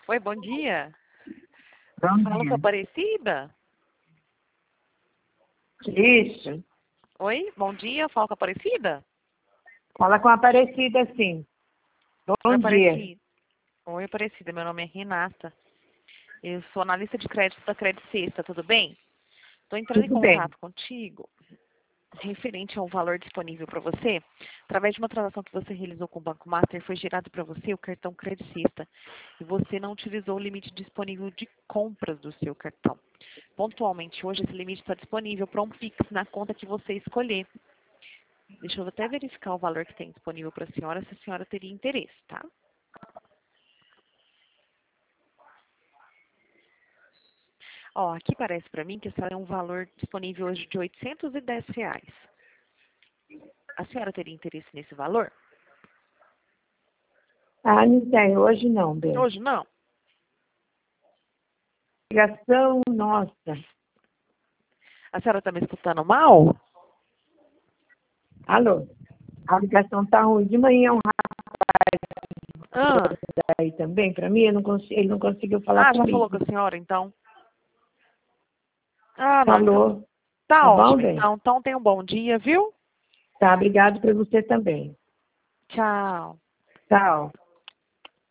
Oi, bom dia. Bom Fala com a dia. Aparecida? Isso. Oi, bom dia. Fala com a Aparecida? Fala com a Aparecida, sim. Oi, Bom dia. Aparecida. Oi, Aparecida. Meu nome é Renata. Eu sou analista de crédito da Credit Sexta, tudo bem? Estou entrando em Tudo bem. contato contigo referente ao valor disponível para você. Através de uma transação que você realizou com o Banco Master, foi gerado para você o cartão Credit Sexta e você não utilizou o limite disponível de compras do seu cartão. Pontualmente, hoje esse limite está disponível para um Pix na conta que você escolher. Deixa eu até verificar o valor que tem disponível para a senhora, se a senhora teria interesse, tá? Ó, aqui parece para mim que a senhora tem um valor disponível hoje de R$ 810. A senhora teria interesse nesse valor? Ah, não tem. Hoje não, bem. Hoje não. Ligação, nossa. A senhora está me escutando mal? Alô? A ligação tá ruim. De manhã um Ah, rapaz aí também, para mim, ele não conseguiu falar já falou com comigo. a senhora, então? Ah, não, então. Falou. Tá Tá bom, ótimo, bem? então. Então tenha um bom dia, viu? Tá, obrigado para você também. Tchau. Tchau.